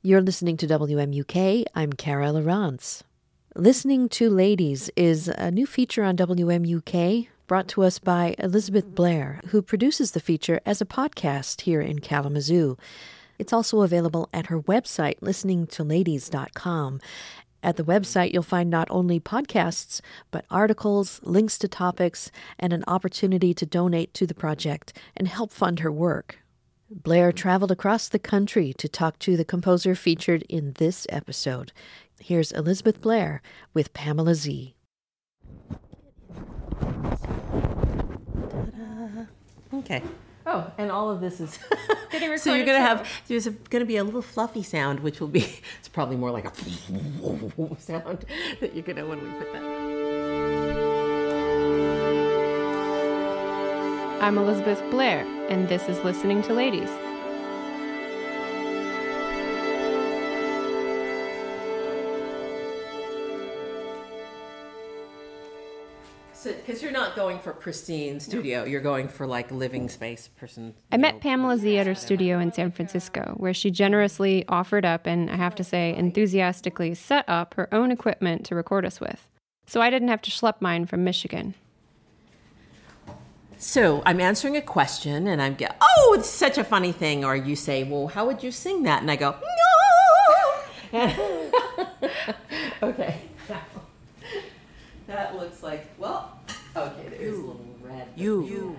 You're listening to WMUK. I'm Cara Lawrence. Listening to Ladies is a new feature on WMUK brought to us by Elizabeth Blair, who produces the feature as a podcast here in Kalamazoo. It's also available at her website, listeningtoladies.com. At the website, you'll find not only podcasts, but articles, links to topics, and an opportunity to donate to the project and help fund her work. Blair traveled across the country to talk to the composer featured in this episode. Here's Elizabeth Blair with Pamela Z. Ta-da. Okay. Oh, and all of this is So you're gonna there's gonna be a little fluffy sound, which will be it's probably more like a sound that you're gonna when we put that. I'm Elizabeth Blair, and this is Listening to Ladies. So, because you're not going for pristine studio, you're going for like living space person. I met Pamela Z at her studio in San Francisco, where she generously offered up and, I have to say, enthusiastically set up her own equipment to record us with. So I didn't have to schlep mine from Michigan. So I'm answering a question, and I'm oh, it's such a funny thing. Or you say, well, how would you sing that? And I go, no. Okay. That looks like, well, okay, there's a little red. You.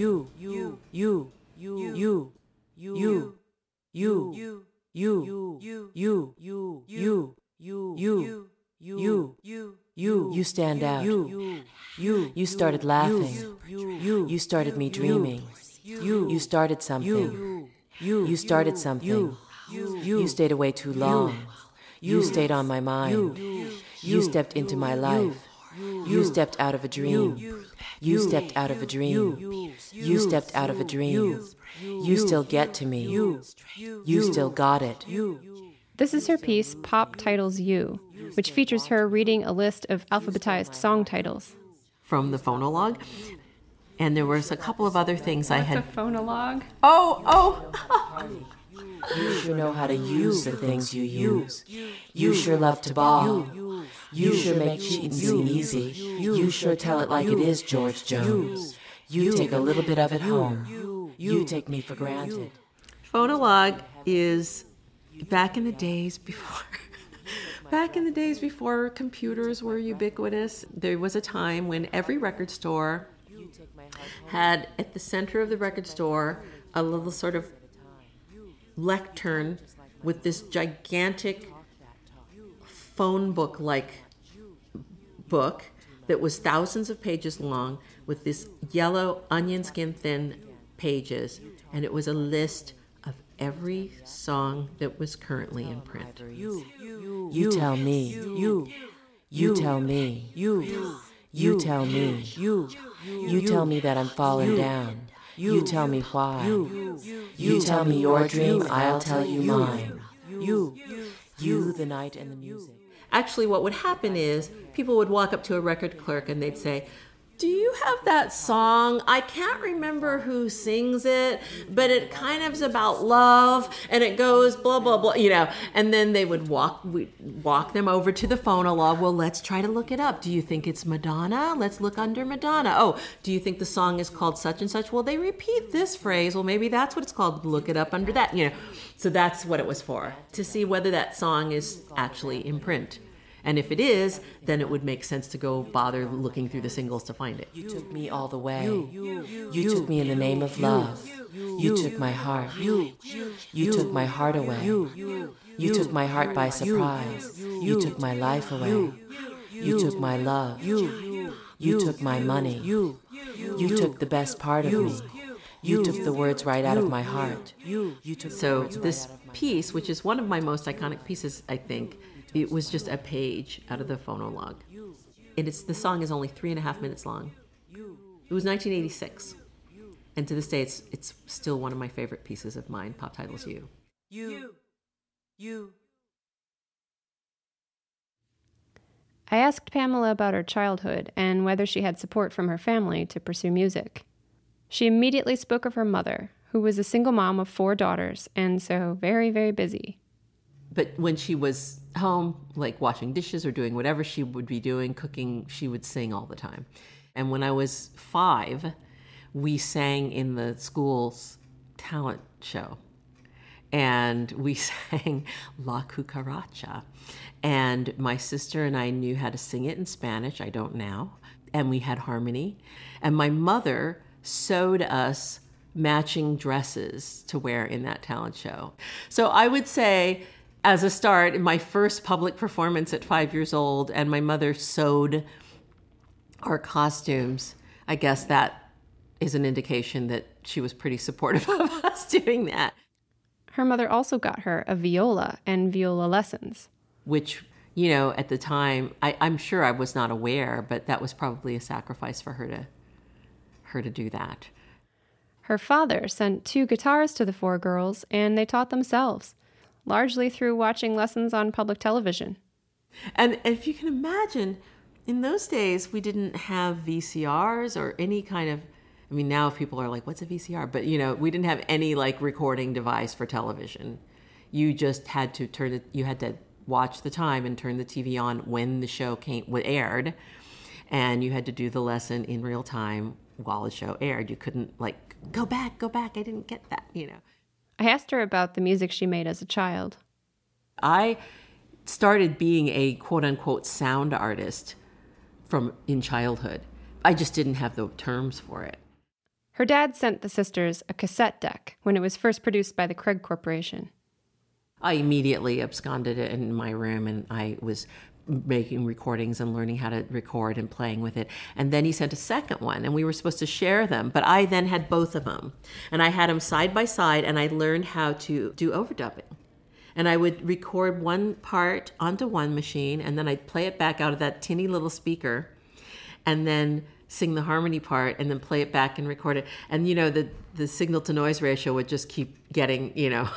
You stand out. You started laughing. You started me dreaming. You started something. You started something. You stayed away too long. You stayed on my mind. You stepped into my life. You stepped out of a dream. You stepped out of a dream. You stepped out of a dream. You still get to me. You still got it. This is her piece, Pop Titles You, which features her reading a list of alphabetized song titles. From the phonologue. And there was a couple of other things I had. What's a phonologue? Oh. You sure know how to use the things you use. You sure love to ball. You sure make cheating seem easy. You sure tell it like it is, George Jones. You take a little bit of it home. You take me for granted. Phonologue is back in the days before computers were ubiquitous. There was a time when every record store had at the center of the record store a little sort of lectern with this gigantic phone book-like book that was thousands of pages long with this yellow onion skin thin pages, and it was a list of every song that was currently in print. You tell me. You tell me. You tell me. You tell me that I'm falling down. You tell me why. You tell me your dream, I'll tell you mine. You, the night and the music. Actually, what would happen is people would walk up to a record clerk and they'd say, do you have that song? I can't remember who sings it, but it kind of is about love, and it goes blah, blah, blah, and then they would walk them over to the phonologue. Well, let's try to look it up. Do you think it's Madonna? Let's look under Madonna. Oh, do you think the song is called such and such? Well, they repeat this phrase. Well, maybe that's what it's called. Look it up under that, So that's what it was for, to see whether that song is actually in print. And if it is, then it would make sense to go bother looking through the singles to find it. You took me all the way. You took me in the name of love. You took my heart. You took my heart away. You took my heart by surprise. You took my life away. You took my love. You took my money. You took the best part of me. You took the words right out of my heart. So this piece, which is one of my most iconic pieces, I think, it was just a page out of the phonologue. And the song is only 3.5 minutes long. It was 1986. And to this day, it's still one of my favorite pieces of mine, Pop Titles You. I asked Pamela about her childhood and whether she had support from her family to pursue music. She immediately spoke of her mother, who was a single mom of 4 daughters and so very, very busy. But when she was home, like washing dishes or doing whatever she would be doing, cooking, she would sing all the time. And when I was 5, we sang in the school's talent show. And we sang La Cucaracha. And my sister and I knew how to sing it in Spanish. I don't now. And we had harmony. And my mother sewed us matching dresses to wear in that talent show. So I would say, as a start, in my first public performance at 5 years old, and my mother sewed our costumes, I guess that is an indication that she was pretty supportive of us doing that. Her mother also got her a viola and viola lessons. Which, you know, at the time, I'm sure I was not aware, but that was probably a sacrifice for her to do that. Her father sent 2 guitars to the 4 girls, and they taught themselves, largely through watching lessons on public television. And if you can imagine, in those days, we didn't have VCRs or any kind of, I mean, now people are like, what's a VCR? But, you know, we didn't have any like recording device for television. You just had to you had to watch the time and turn the TV on when the show aired. And you had to do the lesson in real time while the show aired. You couldn't like, go back, I didn't get that, you know. I asked her about the music she made as a child. I started being a quote-unquote sound artist in childhood. I just didn't have the terms for it. Her dad sent the sisters a cassette deck when it was first produced by the Craig Corporation. I immediately absconded it in my room, and I was making recordings and learning how to record and playing with it. And then he sent a second one, and we were supposed to share them. But I then had both of them, and I had them side by side, and I learned how to do overdubbing. And I would record one part onto one machine, and then I'd play it back out of that tinny little speaker, and then sing the harmony part, and then play it back and record it. And, you know, the signal to noise ratio would just keep getting, you know,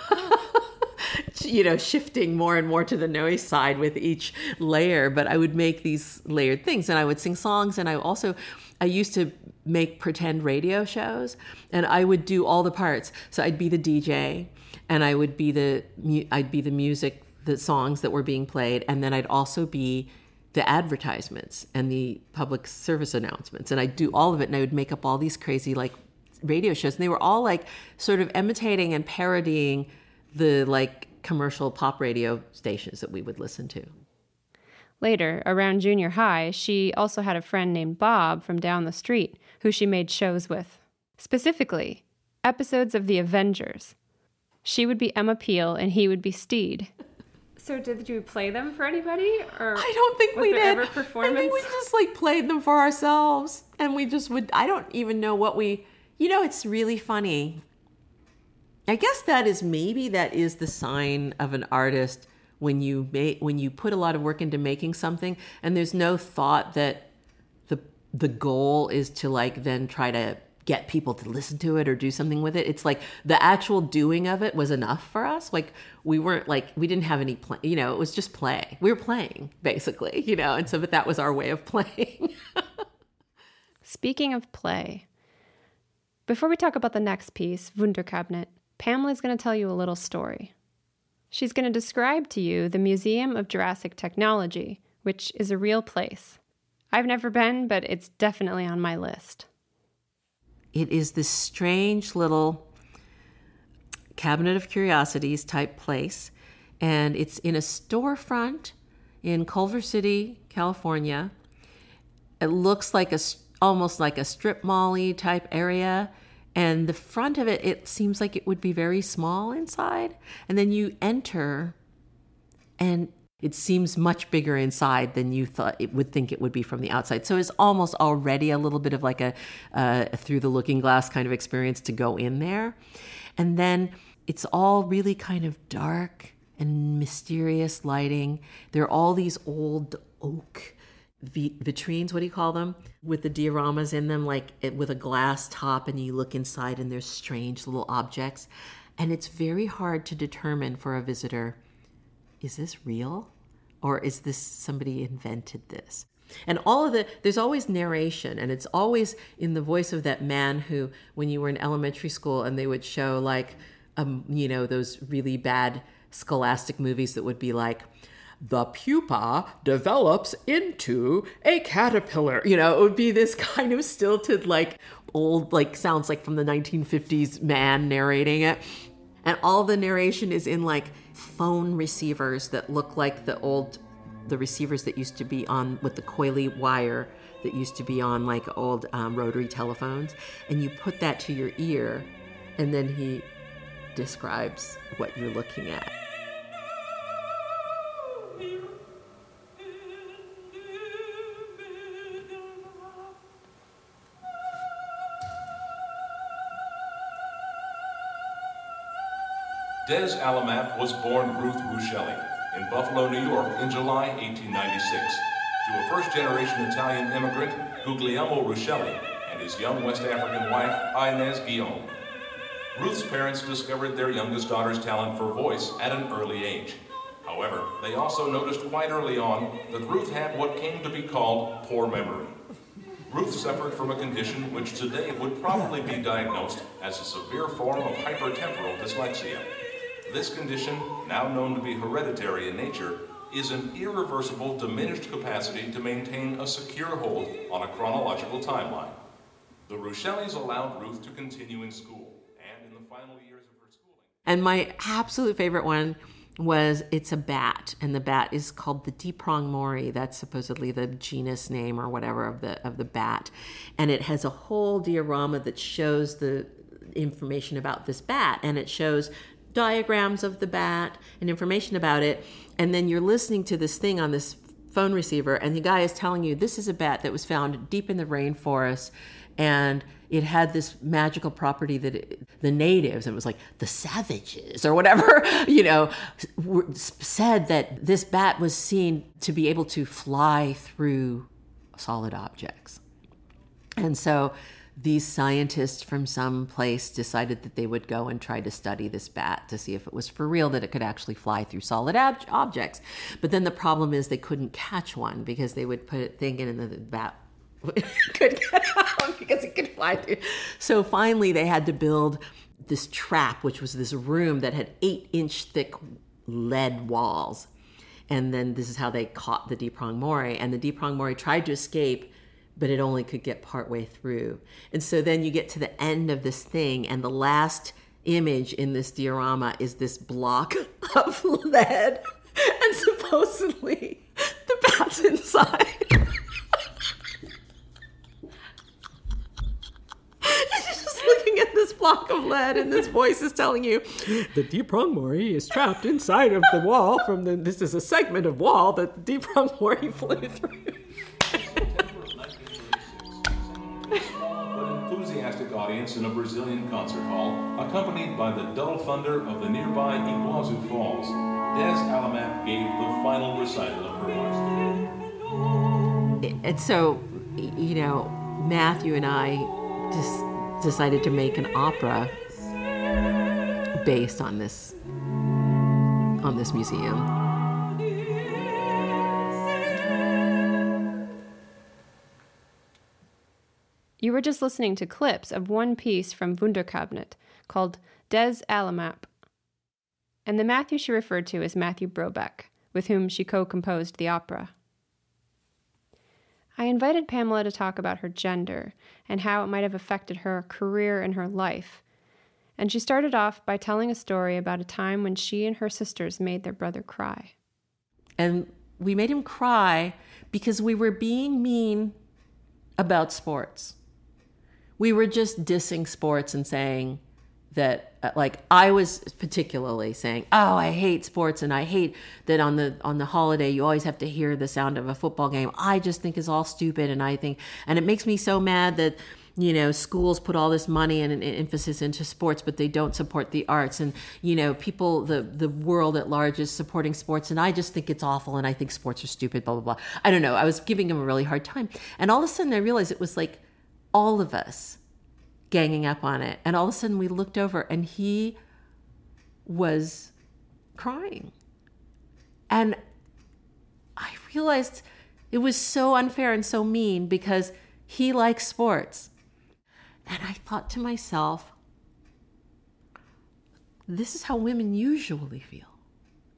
shifting more and more to the noise side with each layer. But I would make these layered things, and I would sing songs. And I used to make pretend radio shows, and I would do all the parts. So I'd be the DJ, and I'd be the music, the songs that were being played. And then I'd also be the advertisements and the public service announcements. And I'd do all of it, and I would make up all these crazy like radio shows. And they were all like sort of imitating and parodying the like commercial pop radio stations that we would listen to. Later, around junior high, she also had a friend named Bob from down the street who she made shows with. Specifically, episodes of The Avengers. She would be Emma Peel and he would be Steed. So did you play them for anybody? Or I don't think we did. Ever performance? I think we just like played them for ourselves. And we just would, I don't even know what it's really funny. I guess that is the sign of an artist when you put a lot of work into making something, and there's no thought that the goal is to like then try to get people to listen to it or do something with it. It's like the actual doing of it was enough for us. Like we didn't have any play, you know, it was just play. We were playing basically, you know, and so but that was our way of playing. Speaking of play, before we talk about the next piece, Wunderkabinet, Pamela's going to tell you a little story. She's going to describe to you the Museum of Jurassic Technology, which is a real place. I've never been, but it's definitely on my list. It is this strange little cabinet of curiosities type place, and it's in a storefront in Culver City, California. It looks like almost like a strip mall-y type area. And the front of it seems like it would be very small inside. And then you enter, and it seems much bigger inside than you thought it would think it would be from the outside. So it's almost already a little bit of like a through the looking glass kind of experience to go in there. And then it's all really kind of dark and mysterious lighting. There are all these old oak vitrines, what do you call them? With the dioramas in them, like with a glass top, and you look inside and there's strange little objects. And it's very hard to determine for a visitor, is this real? Or is this somebody invented this? And there's always narration, and it's always in the voice of that man who, when you were in elementary school and they would show like, those really bad scholastic movies that would be like, the pupa develops into a caterpillar. You know, it would be this kind of stilted, like old, like sounds like from the 1950s man narrating it. And all the narration is in like phone receivers that look like the receivers that used to be on with the coily wire that used to be on like old rotary telephones. And you put that to your ear, and then he describes what you're looking at. Des Alamap was born Ruth Ruscelli in Buffalo, New York in July 1896 to a first-generation Italian immigrant, Guglielmo Ruscelli, and his young West African wife, Inez Guillaume. Ruth's parents discovered their youngest daughter's talent for voice at an early age. However, they also noticed quite early on that Ruth had what came to be called poor memory. Ruth suffered from a condition which today would probably be diagnosed as a severe form of hypertemporal dyslexia. This condition, now known to be hereditary in nature, is an irreversible diminished capacity to maintain a secure hold on a chronological timeline. The Ruscellis allowed Ruth to continue in school, and in the final years of her schooling... And my absolute favorite one was It's a Bat, and the bat is called the Deeprong Mori. That's supposedly the genus name or whatever of the bat. And it has a whole diorama that shows the information about this bat, and it shows diagrams of the bat and information about it. And then you're listening to this thing on this phone receiver, and the guy is telling you this is a bat that was found deep in the rainforest, and it had this magical property that the natives, it was like the savages or whatever, you know, said that this bat was seen to be able to fly through solid objects. And so these scientists from some place decided that they would go and try to study this bat to see if it was for real, that it could actually fly through solid objects. But then the problem is they couldn't catch one because they would put a thing in and the bat could get out because it could fly through. So finally they had to build this trap, which was this room that had 8-inch thick lead walls. And then this is how they caught the Deeprong Mori. And the Deeprong Mori tried to escape, but it only could get partway through. And so then you get to the end of this thing, and the last image in this diorama is this block of lead, and supposedly the bat's inside. You're just looking at this block of lead, and this voice is telling you, the Deeprong Mori is trapped inside of the wall this is a segment of wall that the Deeprong Mori flew through. Enthusiastic audience in a Brazilian concert hall, accompanied by the dull thunder of the nearby Iguazu Falls, Des Alamap gave the final recital of her life. And so, you know, Matthew and I just decided to make an opera based on this museum. You were just listening to clips of one piece from Wunderkabinett called Des Alamap. And the Matthew she referred to is Matthew Brobeck, with whom she co-composed the opera. I invited Pamela to talk about her gender and how it might have affected her career and her life. And she started off by telling a story about a time when she and her sisters made their brother cry. And we made him cry because we were being mean about sports. We were just dissing sports and saying that, like, I was particularly saying, oh, I hate sports, and I hate that on the holiday you always have to hear the sound of a football game. I just think is all stupid, and it makes me so mad that, you know, schools put all this money and an emphasis into sports, but they don't support the arts, and, you know, people, the world at large is supporting sports, and I just think it's awful, and I think sports are stupid, blah, blah, blah. I don't know. I was giving him a really hard time. And all of a sudden I realized it was like all of us ganging up on it. And all of a sudden we looked over and he was crying. And I realized it was so unfair and so mean because he likes sports. And I thought to myself, this is how women usually feel.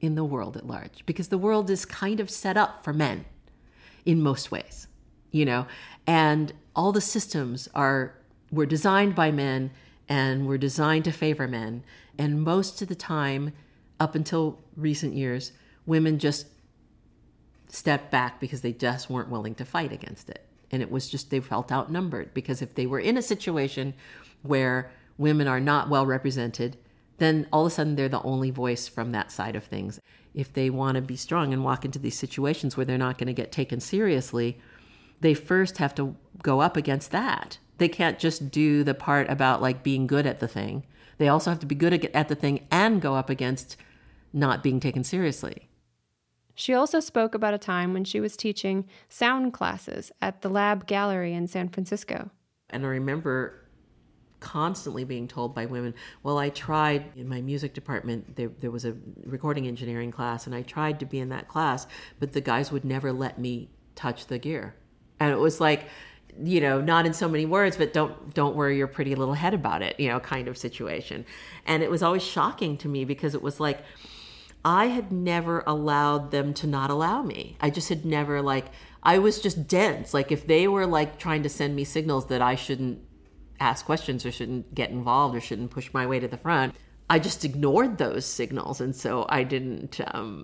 in the world at large, because the world is kind of set up for men in most ways, and all the systems were designed by men and were designed to favor men. And most of the time, up until recent years, women just stepped back because they just weren't willing to fight against it. And it was just, they felt outnumbered, because if they were in a situation where women are not well represented, then all of a sudden they're the only voice from that side of things. If they want to be strong and walk into these situations where they're not going to get taken seriously, they first have to go up against that. They can't just do the part about like being good at the thing. They also have to be good at the thing and go up against not being taken seriously. She also spoke about a time when she was teaching sound classes at the Lab Gallery in San Francisco. And I remember constantly being told by women, well, I tried in my music department, there was a recording engineering class, and I tried to be in that class, but the guys would never let me touch the gear. And it was like, not in so many words, but don't worry your pretty little head about it, kind of situation. And it was always shocking to me, because it was like, I had never allowed them to not allow me. I just had never, I was just dense. Like, if they were trying to send me signals that I shouldn't ask questions or shouldn't get involved or shouldn't push my way to the front, I just ignored those signals. And so I didn't,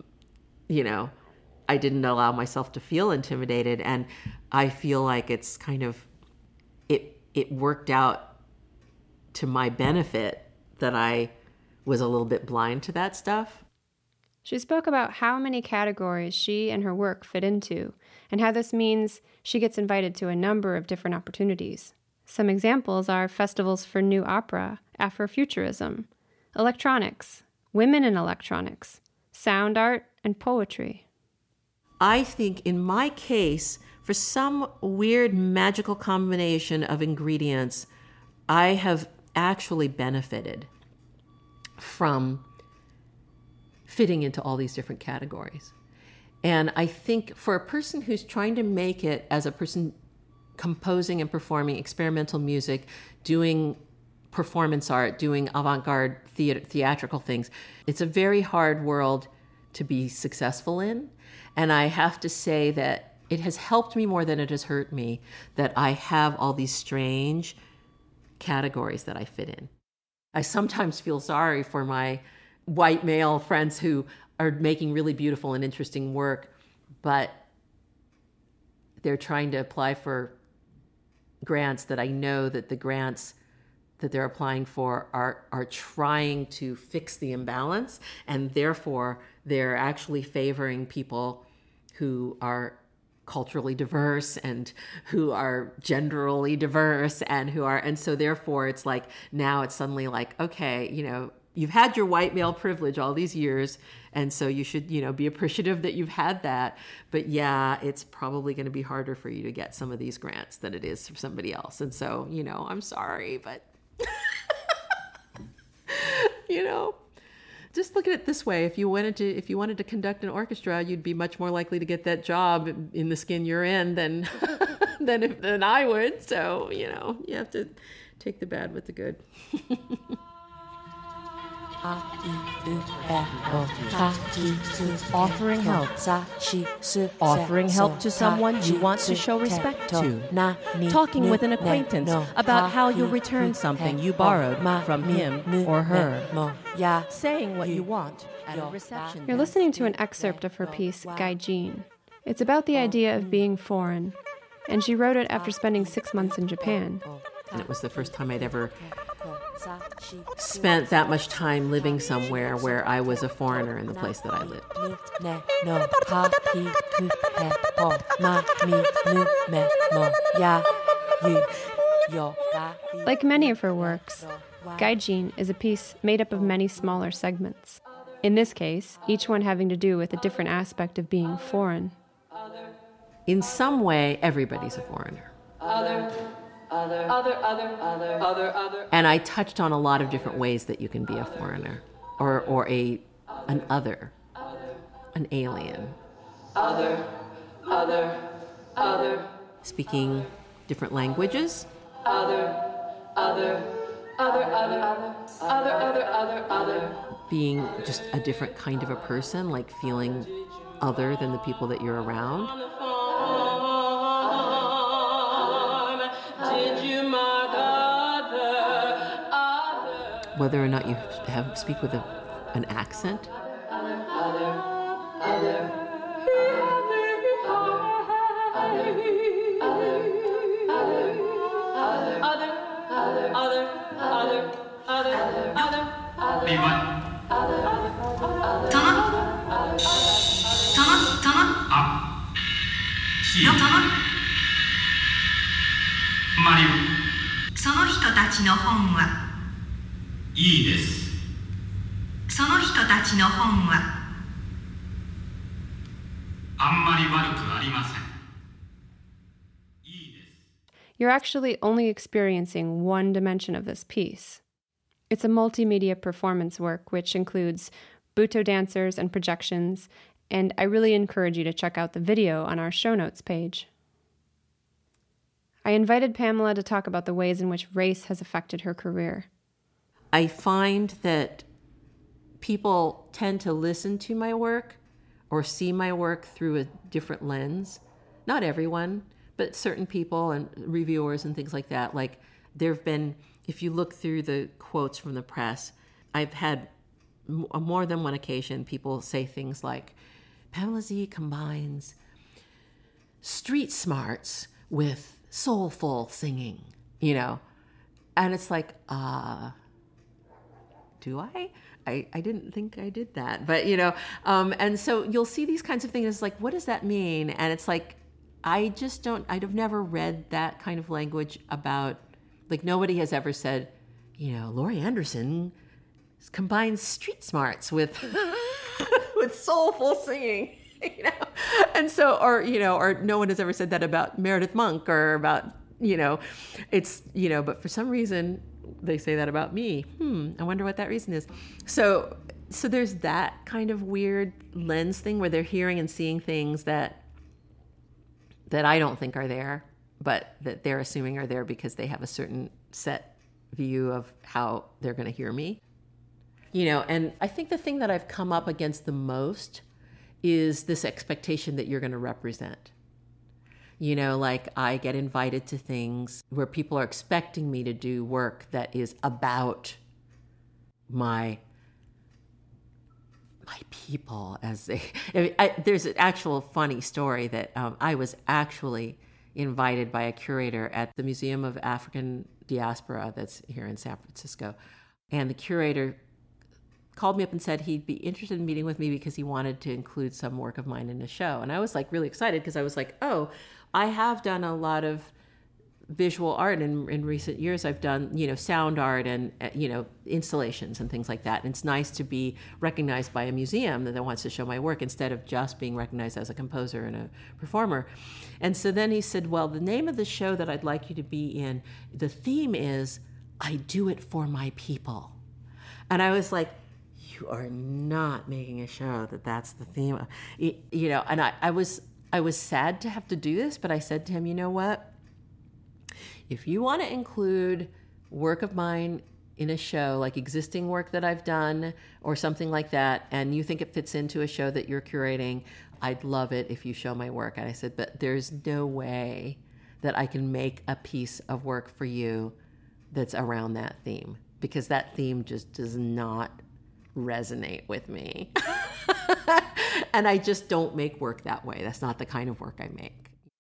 I didn't allow myself to feel intimidated. And I feel like it's kind of, it worked out to my benefit that I was a little bit blind to that stuff. She spoke about how many categories she and her work fit into, and how this means she gets invited to a number of different opportunities. Some examples are festivals for new opera, Afrofuturism, electronics, women in electronics, sound art, and poetry. I think in my case, for some weird magical combination of ingredients, I have actually benefited from fitting into all these different categories. And I think for a person who's trying to make it as a person composing and performing experimental music, doing performance art, doing avant-garde theatrical things, it's a very hard world to be successful in. And I have to say that it has helped me more than it has hurt me that I have all these strange categories that I fit in. I sometimes feel sorry for my white male friends who are making really beautiful and interesting work, but they're trying to apply for grants that I know that the grants that they're applying for are trying to fix the imbalance, and therefore they're actually favoring people who are culturally diverse and who are genderally diverse and so therefore it's like, now it's suddenly like, okay, you've had your white male privilege all these years, and so you should, be appreciative that you've had that. But yeah, it's probably going to be harder for you to get some of these grants than it is for somebody else. And so, I'm sorry, but, just look at it this way. If you wanted to conduct an orchestra, you'd be much more likely to get that job in the skin you're in than than I would. So, you have to take the bad with the good. Offering help. Offering help to someone you want to show respect to. Talking with an acquaintance about how you'll return something you borrowed from him or her. Saying what you want at a reception. You're listening to an excerpt of her piece, Gaijin. It's about the idea of being foreign, and she wrote it after spending 6 months in Japan. And it was the first time I'd ever spent that much time living somewhere where I was a foreigner in the place that I lived. Like many of her works, Gaijin is a piece made up of many smaller segments. In this case, each one having to do with a different aspect of being foreign. In some way, everybody's a foreigner. And I touched on a lot of different ways that you can be a foreigner, or an other, an alien. Speaking different languages. Being just a different kind of a person, like feeling other than the people that you're around. Whether or not you speak with an accent. You're actually only experiencing one dimension of this piece. It's a multimedia performance work which includes Butoh dancers and projections, and I really encourage you to check out the video on our show notes page. I invited Pamela to talk about the ways in which race has affected her career. I find that people tend to listen to my work or see my work through a different lens. Not everyone, but certain people and reviewers and things like that. Like there have been, if you look through the quotes from the press, I've had more than one occasion people say things like, Pamela Z combines street smarts with soulful singing, you know? And it's like, do I? I didn't think I did that, but you know, and so you'll see these kinds of things. It's like, what does that mean? And it's like, I've never read that kind of language about, like nobody has ever said, you know, Laurie Anderson combines street smarts with, with soulful singing, you know? And so, or no one has ever said that about Meredith Monk or about, you know, it's, you know, but for some reason they say that about me. I wonder what that reason is. So there's that kind of weird lens thing where they're hearing and seeing things that I don't think are there, but that they're assuming are there because they have a certain set view of how they're going to hear me. You know, and I think the thing that I've come up against the most is this expectation that you're going to represent. You know, like I get invited to things where people are expecting me to do work that is about my people, as they. There's an actual funny story that I was actually invited by a curator at the Museum of African Diaspora that's here in San Francisco, and the curator called me up and said he'd be interested in meeting with me because he wanted to include some work of mine in the show. And I was like really excited because I was like, oh, I have done a lot of visual art in recent years. I've done, you know, sound art and, you know, installations and things like that. And it's nice to be recognized by a museum that wants to show my work instead of just being recognized as a composer and a performer. And so then he said, well, the name of the show that I'd like you to be in, the theme is, I do it for my people. And I was like, you are not making a show that's the theme. You know, and I was sad to have to do this, but I said to him, you know what? If you want to include work of mine in a show, like existing work that I've done or something like that, and you think it fits into a show that you're curating, I'd love it if you show my work. And I said, but there's no way that I can make a piece of work for you that's around that theme, because that theme just does not resonate with me. And I just don't make work that way. That's not the kind of work I make.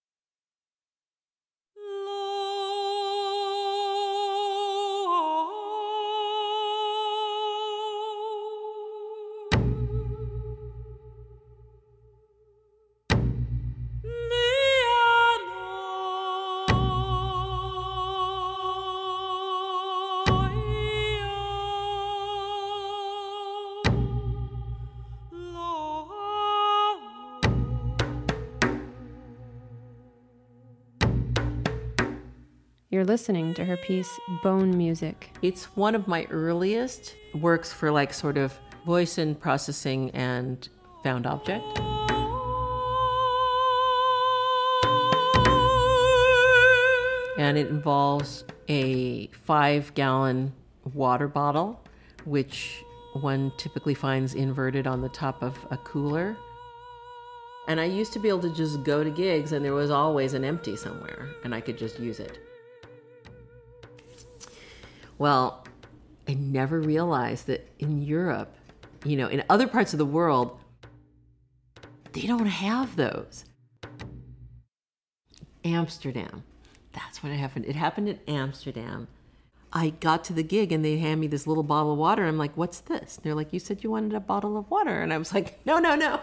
You're listening to her piece, Bone Music. It's one of my earliest works for like sort of voice and processing and found object. And it involves a 5-gallon water bottle, which one typically finds inverted on the top of a cooler. And I used to be able to just go to gigs and there was always an empty somewhere and I could just use it. Well, I never realized that in Europe, in other parts of the world, they don't have those. Amsterdam. That's when it happened. It happened in Amsterdam. I got to the gig and they hand me this little bottle of water. I'm like, what's this? And they're like, you said you wanted a bottle of water. And I was like, no.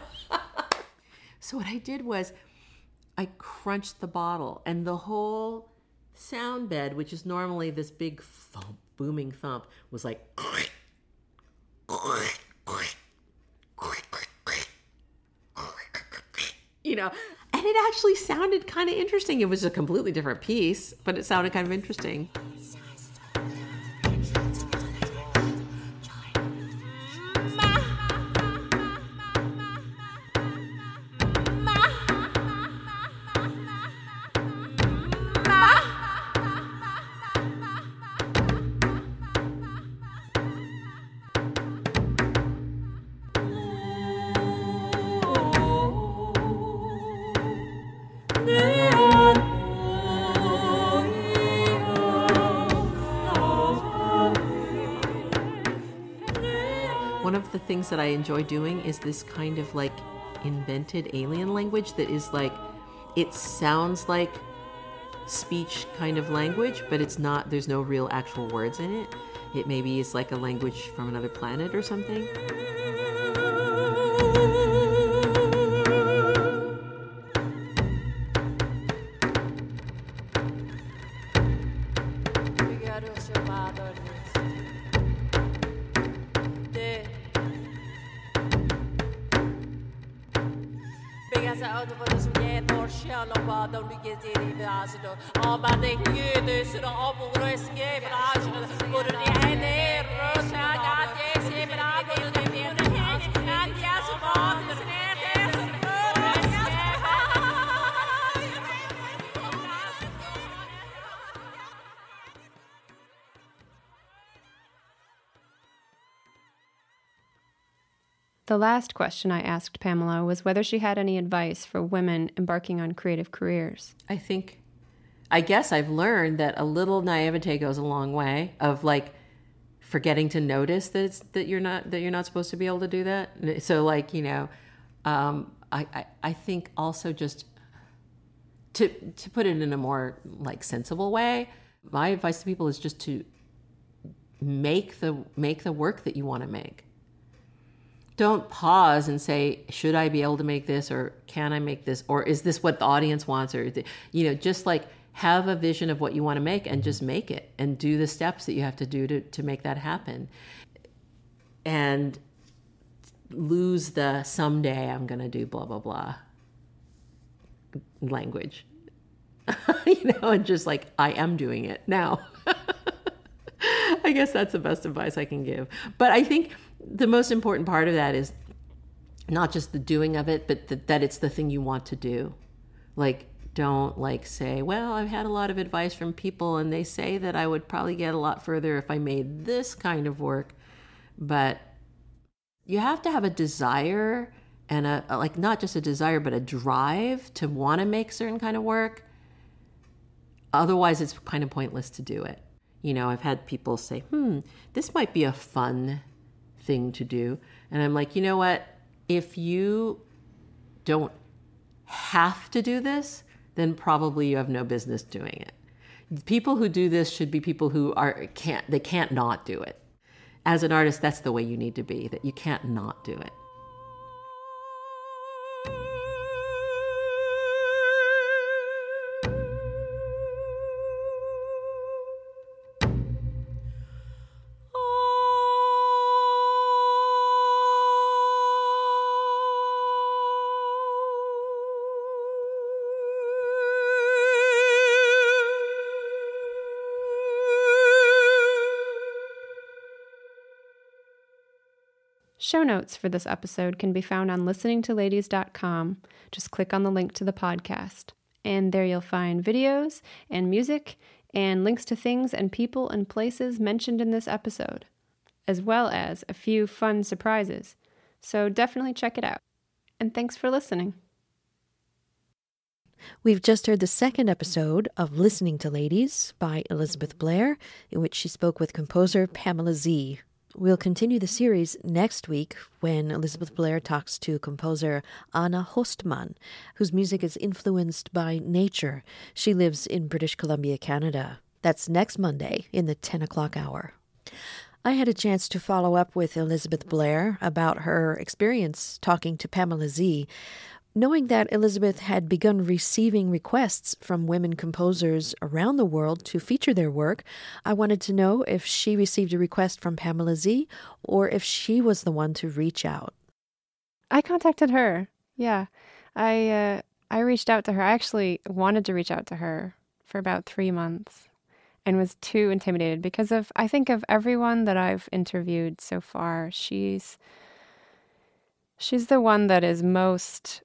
So what I did was I crunched the bottle and the whole sound bed, which is normally this big thump, booming thump, was like, and it actually sounded kind of interesting. It was a completely different piece, but it sounded kind of interesting. One of the things that I enjoy doing is this kind of like invented alien language that is like, it sounds like speech kind of language, but it's not, there's no real actual words in it. It maybe is like a language from another planet or something. The last question I asked Pamela was whether she had any advice for women embarking on creative careers. I guess I've learned that a little naivete goes a long way of like forgetting to notice that you're not supposed to be able to do that. So I think also just to put it in a more like sensible way, my advice to people is just to make the work that you want to make. Don't pause and say, should I be able to make this, or can I make this, or is this what the audience wants, or just like have a vision of what you want to make and just make it and do the steps that you have to do to make that happen. And lose the someday I'm going to do blah, blah, blah language. And just like, I am doing it now. I guess that's the best advice I can give. But I think the most important part of that is not just the doing of it, but that it's the thing you want to do. Like, don't like say, well, I've had a lot of advice from people and they say that I would probably get a lot further if I made this kind of work. But you have to have a desire and not just a desire, but a drive to want to make certain kind of work. Otherwise, it's kind of pointless to do it. I've had people say, this might be a fun thing to do. And I'm like, you know what? If you don't have to do this, then probably you have no business doing it. People who do this should be people who can't not do it. As an artist, that's the way you need to be, that you can't not do it. Show notes for this episode can be found on listeningtoladies.com. Just click on the link to the podcast. And there you'll find videos and music and links to things and people and places mentioned in this episode, as well as a few fun surprises. So definitely check it out. And thanks for listening. We've just heard the second episode of Listening to Ladies by Elizabeth Blair, in which she spoke with composer Pamela Z. We'll continue the series next week when Elizabeth Blair talks to composer Anna Hostman, whose music is influenced by nature. She lives in British Columbia, Canada. That's next Monday in the 10 o'clock hour. I had a chance to follow up with Elizabeth Blair about her experience talking to Pamela Z. Knowing that Elizabeth had begun receiving requests from women composers around the world to feature their work, I wanted to know if she received a request from Pamela Z or if she was the one to reach out. I contacted her. Yeah. I reached out to her. I actually wanted to reach out to her for about 3 months and was too intimidated because I think of everyone that I've interviewed so far, she's the one that is most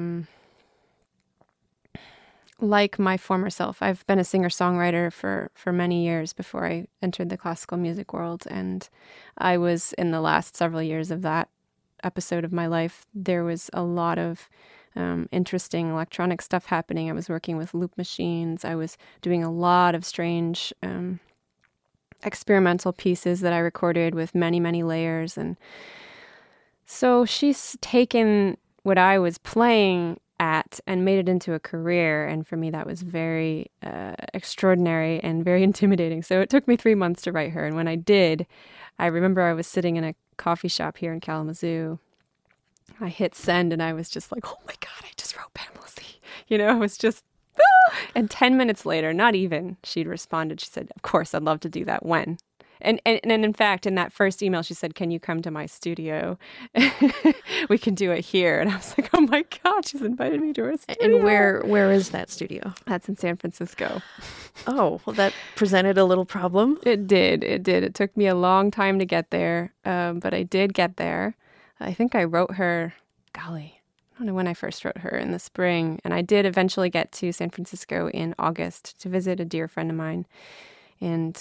like my former self. I've been a singer-songwriter for many years before I entered the classical music world, and I was in the last several years of that episode of my life. There was a lot of interesting electronic stuff happening. I was working with loop machines. I was doing a lot of strange experimental pieces that I recorded with many, many layers, and so she's taken what I was playing at and made it into a career. And for me, that was very extraordinary and very intimidating. So it took me 3 months to write her. And when I did, I remember I was sitting in a coffee shop here in Kalamazoo. I hit send and I was just like, oh my God, I just wrote Pamela Z. It was just, and 10 minutes later, not even, she'd responded. She said, of course, I'd love to do that. When? And in fact, in that first email, she said, can you come to my studio? We can do it here. And I was like, oh my God, she's invited me to her studio. And where is that studio? That's in San Francisco. Oh, well, that presented a little problem. It did. It took me a long time to get there, but I did get there. I think I wrote her, golly, I don't know when I first wrote her, in the spring. And I did eventually get to San Francisco in August to visit a dear friend of mine. And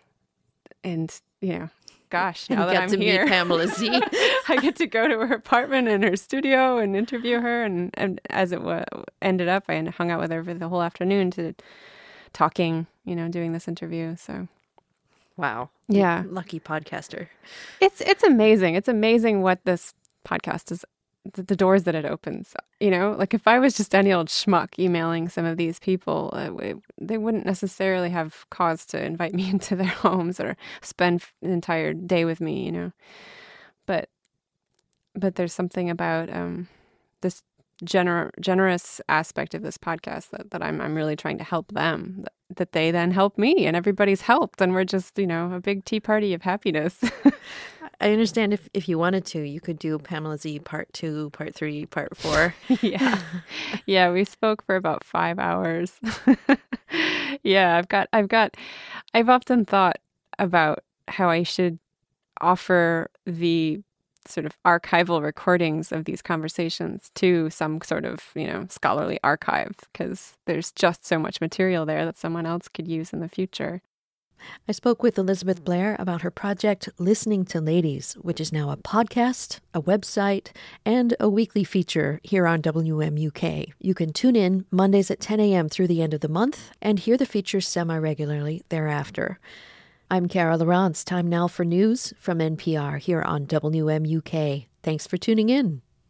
gosh, now that I'm here, meet Pamela Z. I get to go to her apartment and her studio and interview her. And as it ended up, I hung out with her for the whole afternoon to talking, doing this interview. So, wow, yeah, lucky podcaster. It's amazing. It's amazing what this podcast is. The doors that it opens, like if I was just any old schmuck emailing some of these people, they wouldn't necessarily have cause to invite me into their homes or spend an entire day with me, But there's something about this generous aspect of this podcast that I'm really trying to help them, that they then help me, and everybody's helped, and we're just, a big tea party of happiness. I understand if you wanted to, you could do Pamela Z part 2, part 3, part 4. Yeah, we spoke for about 5 hours. Yeah, I've often thought about how I should offer the sort of archival recordings of these conversations to some sort of, scholarly archive, because there's just so much material there that someone else could use in the future. I spoke with Elizabeth Blair about her project Listening to Ladies, which is now a podcast, a website, and a weekly feature here on WMUK. You can tune in Mondays at 10 a.m. through the end of the month and hear the features semi-regularly thereafter. I'm Kara Lawrence. Time now for news from NPR here on WMUK. Thanks for tuning in.